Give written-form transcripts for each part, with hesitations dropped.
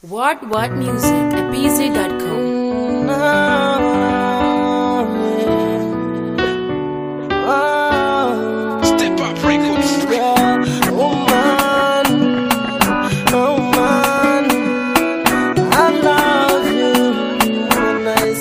What music at bz.com. Step Up Records. Oh man, I love you when I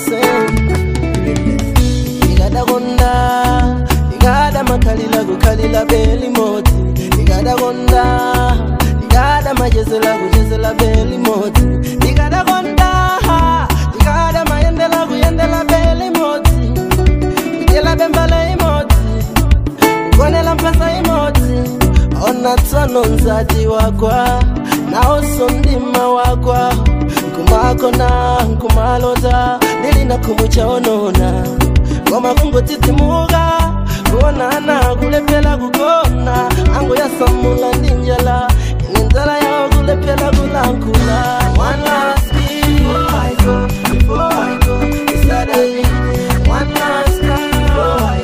sing. Igada gonda, igada makalila gukalila beli moti. Igada gonda, igada majezela beli moti. Igada gonda, igada mayendela beli moti. Igela bembala imoti. Kwanela mpesa imoti. Ona tano nzati wakwa na osondima wakwa kumakona kumalota nilina kumucha onona ngoma kungo titimuga kuonana kulepela kukona ango ya samula ninjala inenzala ya kulepela kulankula. One last kiss before I go it's Saturday. One last kiss before I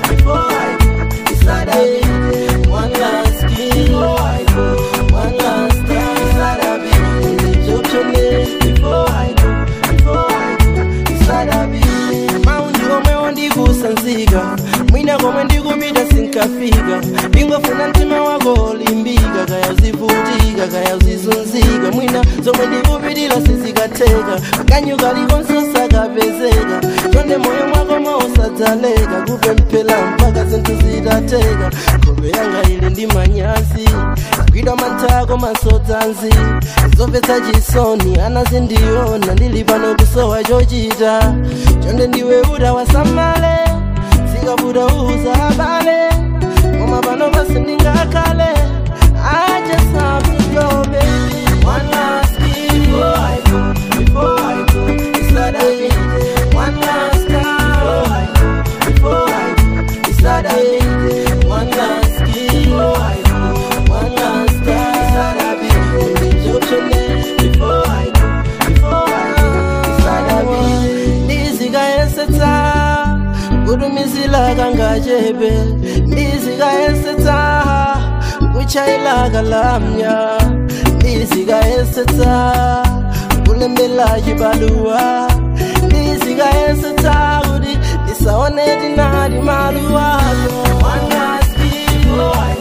go it's Saturday. One last kiss before I go, one last time Saturday. Before I go it's Saturday. Maundi ome kusanziga mwina kome ndikupita sinkafika ingofuna ntima wako olimbiga kaya uzivutiga kaya uzizunziga mwina zomwe ndikupitila sizikateka akanyuka likonsosa kapezeka chonde moyo mwako mausadzaleka kupe mpela mpaka zinthu zitateka kope yanga ili ndi manyasi gwida mantako masodzanzi zopetsa chisoni anazindiona ndili pano kusowa chochita chonde ndiwe uda wasamale sikabuda uza abale mama pano basi ndingakale. I just have to go baby. One last kiss before I go it's Saturday. One last time before I go it's Saturday. One last kiss before I go, one last time Saturday. Before I go it's Saturday. Nizika eseta kudumizila kangajebe nizika eseta kuchayila kalamnya nizika eseta kulembela jibalua nizika eseta kudi nisaone dinadi maluwa. One last kiss before I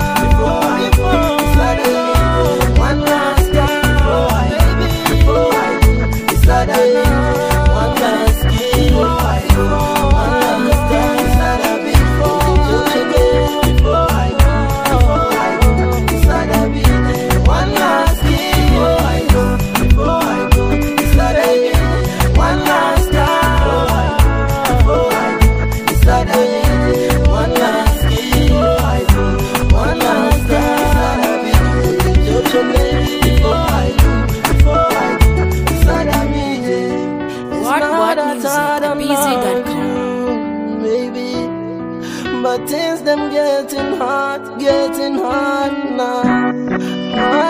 go it's Saturday. One last time before I go it's Saturday. One last kiss before I go, one last time Saturday. Before I go it's Saturday. One last kiss before I go it's Saturday. One last time before I go it's Saturday. One last kiss before I go, one last time Saturday. Before I go it's Saturday. What music at bz.com. Baby, but things them getting hot now.